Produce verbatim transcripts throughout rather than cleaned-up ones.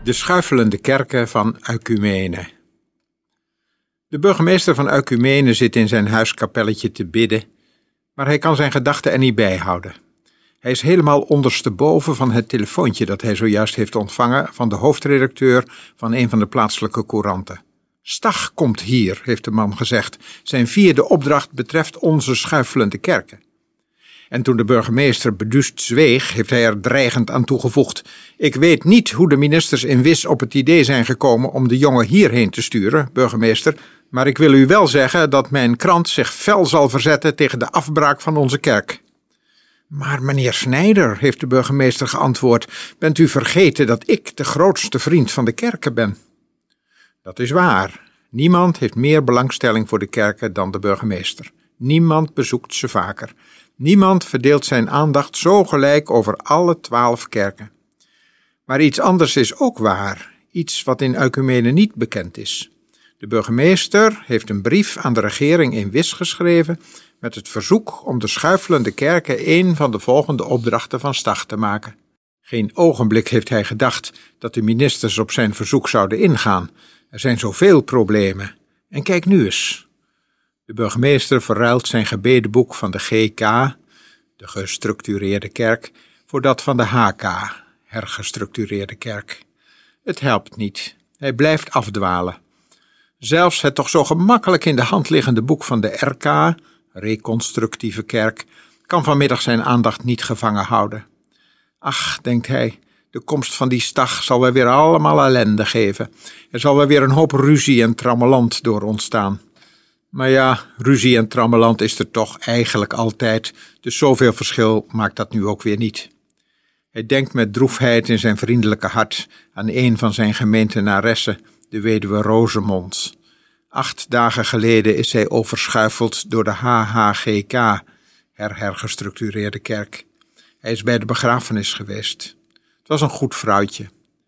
De schuifelende kerken van Oecumene. De burgemeester van Oecumene zit in zijn huiskapelletje te bidden, maar hij kan zijn gedachten er niet bij houden. Hij is helemaal ondersteboven van het telefoontje dat hij zojuist heeft ontvangen van de hoofdredacteur van een van de plaatselijke couranten. Stach komt hier, heeft de man gezegd. Zijn vierde opdracht betreft onze schuifelende kerken. En toen de burgemeester beduusd zweeg, heeft hij er dreigend aan toegevoegd: Ik weet niet hoe de ministers in Wis op het idee zijn gekomen om de jongen hierheen te sturen, burgemeester, maar ik wil u wel zeggen dat mijn krant zich fel zal verzetten tegen de afbraak van onze kerk. Maar meneer Snijder, heeft de burgemeester geantwoord, bent u vergeten dat ik de grootste vriend van de kerken ben? Dat is waar. Niemand heeft meer belangstelling voor de kerken dan de burgemeester. Niemand bezoekt ze vaker. Niemand verdeelt zijn aandacht zo gelijk over alle twaalf kerken. Maar iets anders is ook waar, iets wat in Oecumene niet bekend is. De burgemeester heeft een brief aan de regering in Wis geschreven met het verzoek om de schuifelende kerken een van de volgende opdrachten van Stach te maken. Geen ogenblik heeft hij gedacht dat de ministers op zijn verzoek zouden ingaan. Er zijn zoveel problemen. En kijk nu eens. De burgemeester verruilt zijn gebedenboek van de G K, de gestructureerde kerk, voor dat van de H K, hergestructureerde kerk. Het helpt niet. Hij blijft afdwalen. Zelfs het toch zo gemakkelijk in de hand liggende boek van de R K, reconstructieve kerk, kan vanmiddag zijn aandacht niet gevangen houden. Ach, denkt hij, de komst van die Stach zal wel weer allemaal ellende geven. Er zal wel weer een hoop ruzie en trammeland door ontstaan. Maar ja, ruzie en trammeland is er toch eigenlijk altijd, dus zoveel verschil maakt dat nu ook weer niet. Hij denkt met droefheid in zijn vriendelijke hart aan een van zijn gemeentenaressen, de weduwe Rosemond. Acht dagen geleden is zij overschuifeld door de H H G K, herhergestructureerde kerk. Hij is bij de begrafenis geweest. Het was een goed vrouwtje.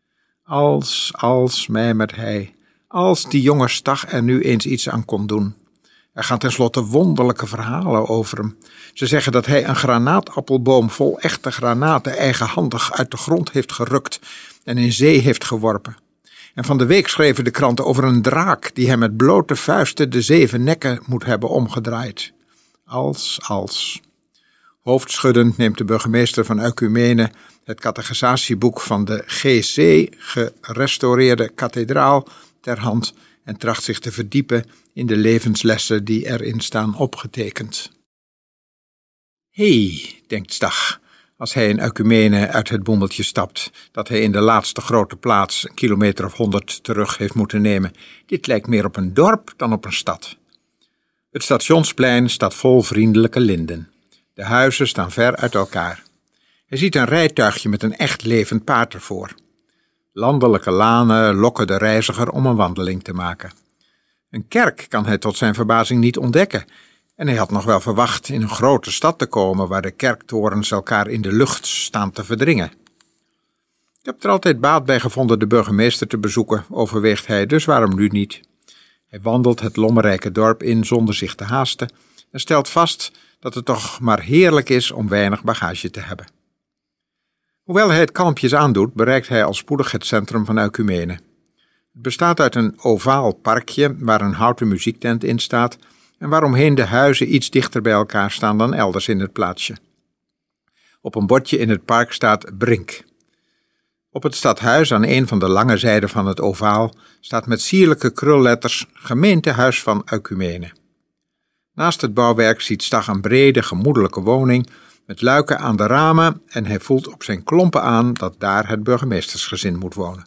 Als, als, mijmert hij, als die jonge Stach er nu eens iets aan kon doen. Er gaan tenslotte wonderlijke verhalen over hem. Ze zeggen dat hij een granaatappelboom vol echte granaten eigenhandig uit de grond heeft gerukt en in zee heeft geworpen. En van de week schreven de kranten over een draak die hem met blote vuisten de zeven nekken moet hebben omgedraaid. Als, als. Hoofdschuddend neemt de burgemeester van Oecumene het catechisatieboek van de G C, gerestaureerde kathedraal, ter hand en tracht zich te verdiepen in de levenslessen die erin staan opgetekend. Hé, hey, denkt Stach, als hij in Oecumene uit het bondeltje stapt, dat hij in de laatste grote plaats een kilometer of honderd terug heeft moeten nemen. Dit lijkt meer op een dorp dan op een stad. Het stationsplein staat vol vriendelijke linden. De huizen staan ver uit elkaar. Hij ziet een rijtuigje met een echt levend paard ervoor. Landelijke lanen lokken de reiziger om een wandeling te maken. Een kerk kan hij tot zijn verbazing niet ontdekken, en hij had nog wel verwacht in een grote stad te komen waar de kerktorens elkaar in de lucht staan te verdringen. Ik heb er altijd baat bij gevonden de burgemeester te bezoeken, overweegt hij, dus waarom nu niet? Hij wandelt het lommerrijke dorp in zonder zich te haasten en stelt vast dat het toch maar heerlijk is om weinig bagage te hebben. Hoewel hij het kalmpjes aandoet, bereikt hij al spoedig het centrum van Oecumene. Het bestaat uit een ovaal parkje waar een houten muziektent in staat en waaromheen de huizen iets dichter bij elkaar staan dan elders in het plaatsje. Op een bordje in het park staat Brink. Op het stadhuis aan een van de lange zijden van het ovaal staat met sierlijke krulletters Gemeentehuis van Oecumene. Naast het bouwwerk ziet Stach een brede, gemoedelijke woning met luiken aan de ramen en hij voelt op zijn klompen aan dat daar het burgemeestersgezin moet wonen.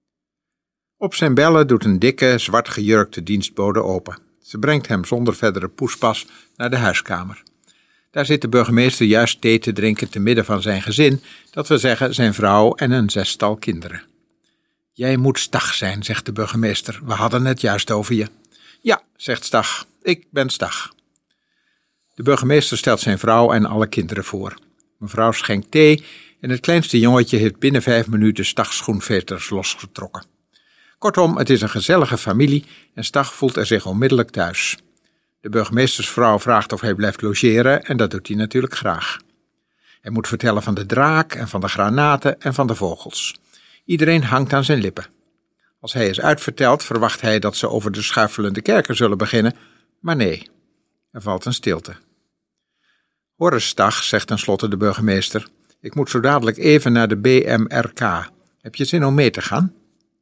Op zijn bellen doet een dikke, zwart gejurkte dienstbode open. Ze brengt hem zonder verdere poespas naar de huiskamer. Daar zit de burgemeester juist thee te drinken te midden van zijn gezin, dat wil zeggen zijn vrouw en een zestal kinderen. Jij moet Stach zijn, zegt de burgemeester, we hadden het juist over je. Ja, zegt Stach, ik ben Stach. De burgemeester stelt zijn vrouw en alle kinderen voor. Mevrouw schenkt thee en het kleinste jongetje heeft binnen vijf minuten Stachs schoenveters losgetrokken. Kortom, het is een gezellige familie en Stach voelt er zich onmiddellijk thuis. De burgemeestersvrouw vraagt of hij blijft logeren en dat doet hij natuurlijk graag. Hij moet vertellen van de draak en van de granaten en van de vogels. Iedereen hangt aan zijn lippen. Als hij is uitverteld, verwacht hij dat ze over de schuifelende kerken zullen beginnen, maar nee, er valt een stilte. Hoor eens, Stach, zegt tenslotte de burgemeester, ik moet zo dadelijk even naar de B M R K. Heb je zin om mee te gaan?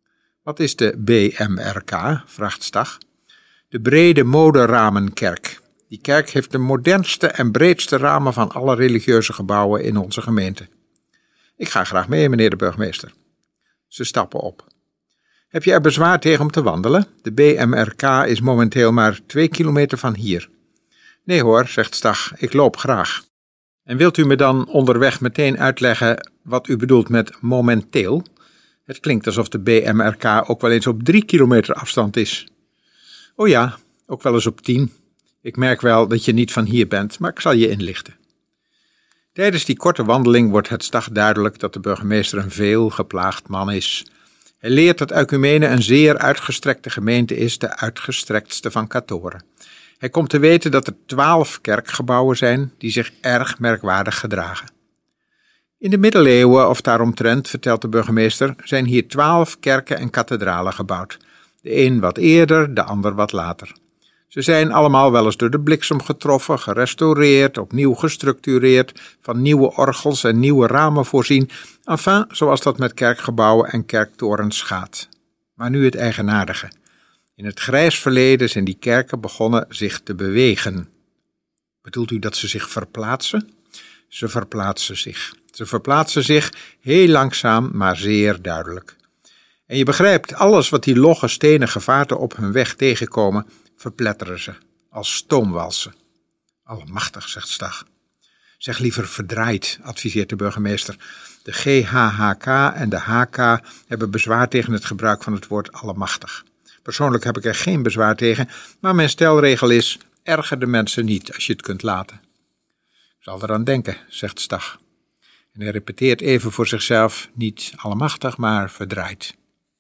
Wat is de B M R K? Vraagt Stach. De Brede Moderamenkerk. Die kerk heeft de modernste en breedste ramen van alle religieuze gebouwen in onze gemeente. Ik ga graag mee, meneer de burgemeester. Ze stappen op. Heb je er bezwaar tegen om te wandelen? De B M R K is momenteel maar twee kilometer van hier. Nee hoor, zegt Stach, ik loop graag. En wilt u me dan onderweg meteen uitleggen wat u bedoelt met momenteel? Het klinkt alsof de B M R K ook wel eens op drie kilometer afstand is. Oh ja, ook wel eens op tien. Ik merk wel dat je niet van hier bent, maar ik zal je inlichten. Tijdens die korte wandeling wordt het Stach duidelijk dat de burgemeester een veel geplaagd man is. Hij leert dat Ecumene een zeer uitgestrekte gemeente is, de uitgestrektste van Katoren. Hij komt te weten dat er twaalf kerkgebouwen zijn die zich erg merkwaardig gedragen. In de middeleeuwen of daaromtrent, vertelt de burgemeester, zijn hier twaalf kerken en kathedralen gebouwd. De een wat eerder, de ander wat later. Ze zijn allemaal wel eens door de bliksem getroffen, gerestaureerd, opnieuw gestructureerd, van nieuwe orgels en nieuwe ramen voorzien, enfin, zoals dat met kerkgebouwen en kerktorens gaat. Maar nu het eigenaardige. In het grijs verleden zijn die kerken begonnen zich te bewegen. Bedoelt u dat ze zich verplaatsen? Ze verplaatsen zich. Ze verplaatsen zich heel langzaam, maar zeer duidelijk. En je begrijpt, alles wat die logge stenen gevaarten op hun weg tegenkomen, verpletteren ze, als stoomwalsen. Allemachtig, zegt Stach. Zeg liever verdraaid, adviseert de burgemeester. De G H H K en de H K hebben bezwaar tegen het gebruik van het woord allemachtig. Persoonlijk heb ik er geen bezwaar tegen, maar mijn stelregel is, erger de mensen niet als je het kunt laten. Ik zal eraan denken, zegt Stach. En hij repeteert even voor zichzelf, niet allemachtig, maar verdraaid.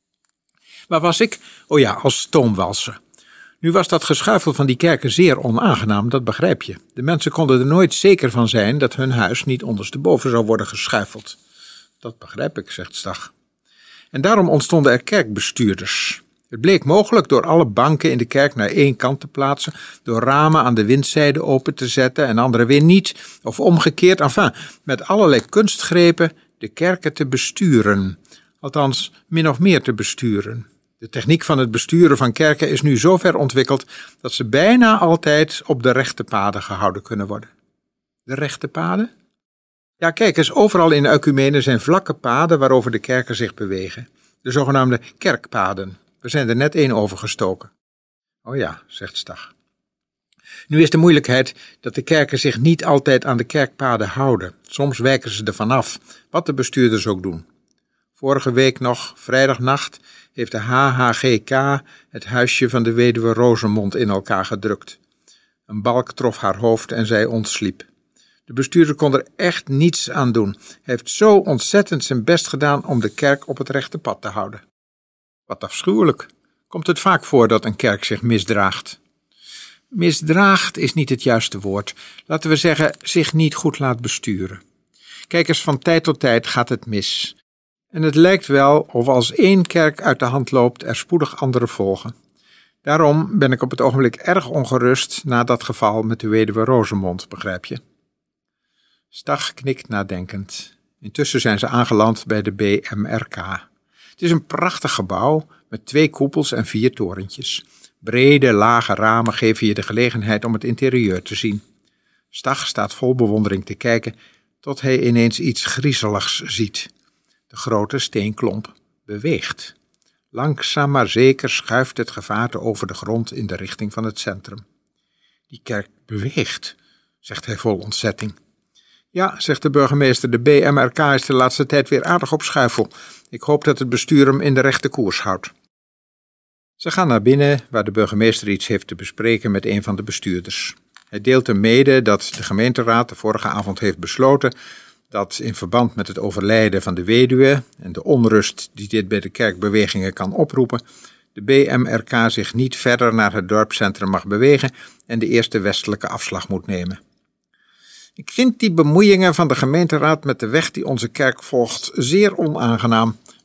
Waar was ik? Oh ja, als stoomwalsen. Nu was dat geschuifel van die kerken zeer onaangenaam, dat begrijp je. De mensen konden er nooit zeker van zijn dat hun huis niet ondersteboven zou worden geschuifeld. Dat begrijp ik, zegt Stach. En daarom ontstonden er kerkbestuurders. Het bleek mogelijk door alle banken in de kerk naar één kant te plaatsen, door ramen aan de windzijde open te zetten en andere weer niet, of omgekeerd, enfin, met allerlei kunstgrepen de kerken te besturen. Althans, min of meer te besturen. De techniek van het besturen van kerken is nu zo ver ontwikkeld dat ze bijna altijd op de rechte paden gehouden kunnen worden. De rechte paden? Ja, kijk eens, overal in Ecumene zijn vlakke paden waarover de kerken zich bewegen. De zogenaamde kerkpaden. We zijn er net één overgestoken. Oh ja, zegt Stach. Nu is de moeilijkheid dat de kerken zich niet altijd aan de kerkpaden houden. Soms wijken ze ervan af, wat de bestuurders ook doen. Vorige week nog, vrijdagnacht, heeft de H H G K het huisje van de weduwe Rosemond in elkaar gedrukt. Een balk trof haar hoofd en zij ontsliep. De bestuurder kon er echt niets aan doen. Hij heeft zo ontzettend zijn best gedaan om de kerk op het rechte pad te houden. Wat afschuwelijk. Komt het vaak voor dat een kerk zich misdraagt? Misdraagt is niet het juiste woord. Laten we zeggen, zich niet goed laat besturen. Kijk eens, van tijd tot tijd gaat het mis. En het lijkt wel of als één kerk uit de hand loopt, er spoedig andere volgen. Daarom ben ik op het ogenblik erg ongerust na dat geval met de weduwe Rosemond, begrijp je? Stach knikt nadenkend. Intussen zijn ze aangeland bij de B M R K. Het is een prachtig gebouw met twee koepels en vier torentjes. Brede, lage ramen geven je de gelegenheid om het interieur te zien. Stach staat vol bewondering te kijken tot hij ineens iets griezeligs ziet. De grote steenklomp beweegt. Langzaam maar zeker schuift het gevaarte over de grond in de richting van het centrum. Die kerk beweegt, zegt hij vol ontzetting. Ja, zegt de burgemeester, de B M R K is de laatste tijd weer aardig op schuifel. Ik hoop dat het bestuur hem in de rechte koers houdt. Ze gaan naar binnen, waar de burgemeester iets heeft te bespreken met een van de bestuurders. Hij deelt hem mede dat de gemeenteraad de vorige avond heeft besloten dat in verband met het overlijden van de weduwe en de onrust die dit bij de kerkbewegingen kan oproepen, de B M R K zich niet verder naar het dorpscentrum mag bewegen en de eerste westelijke afslag moet nemen. Ik vind die bemoeiingen van de gemeenteraad met de weg die onze kerk volgt zeer onaangenaam,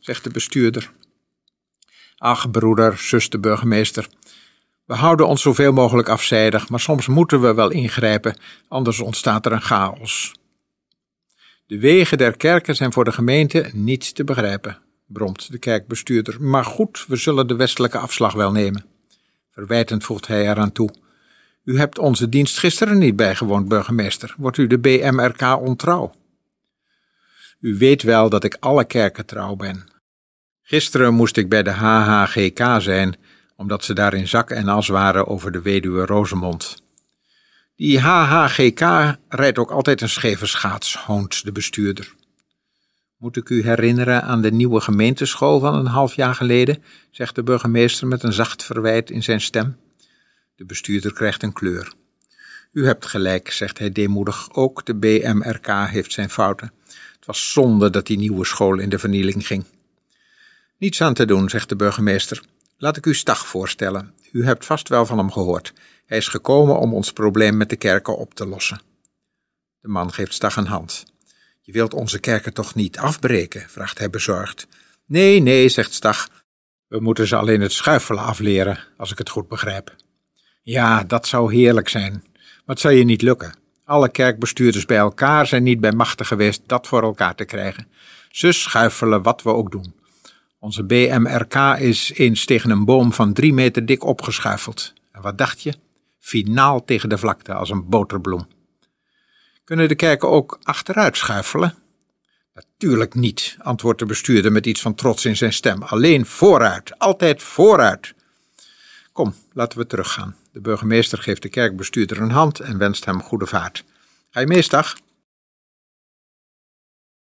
zegt de bestuurder. Ach, broeder, sust de burgemeester. We houden ons zoveel mogelijk afzijdig, maar soms moeten we wel ingrijpen, anders ontstaat er een chaos. De wegen der kerken zijn voor de gemeente niet te begrijpen, bromt de kerkbestuurder. Maar goed, we zullen de westelijke afslag wel nemen. Verwijtend voegt hij eraan toe. U hebt onze dienst gisteren niet bijgewoond, burgemeester. Wordt u de B M R K ontrouw? U weet wel dat ik alle kerken trouw ben. Gisteren moest ik bij de H H G K zijn, omdat ze daar in zak en as waren over de weduwe Rosemond. Die H H G K rijdt ook altijd een scheve schaats, hoont de bestuurder. Moet ik u herinneren aan de nieuwe gemeenteschool van een half jaar geleden, zegt de burgemeester met een zacht verwijt in zijn stem. De bestuurder krijgt een kleur. U hebt gelijk, zegt hij deemoedig, ook de B M R K heeft zijn fouten. Het was zonde dat die nieuwe school in de vernieling ging. Niets aan te doen, zegt de burgemeester. Laat ik u Stach voorstellen. U hebt vast wel van hem gehoord. Hij is gekomen om ons probleem met de kerken op te lossen. De man geeft Stach een hand. Je wilt onze kerken toch niet afbreken, vraagt hij bezorgd. Nee, nee, zegt Stach. We moeten ze alleen het schuifelen afleren, als ik het goed begrijp. Ja, dat zou heerlijk zijn, maar het zal je niet lukken. Alle kerkbestuurders bij elkaar zijn niet bij machten geweest dat voor elkaar te krijgen. Ze schuifelen wat we ook doen. Onze B M R K is eens tegen een boom van drie meter dik opgeschuifeld. En wat dacht je? Finaal tegen de vlakte als een boterbloem. Kunnen de kerken ook achteruit schuifelen? Natuurlijk niet, antwoordt de bestuurder met iets van trots in zijn stem. Alleen vooruit, altijd vooruit. Kom, laten we teruggaan. De burgemeester geeft de kerkbestuurder een hand en wenst hem goede vaart. Ga je mee, Stach?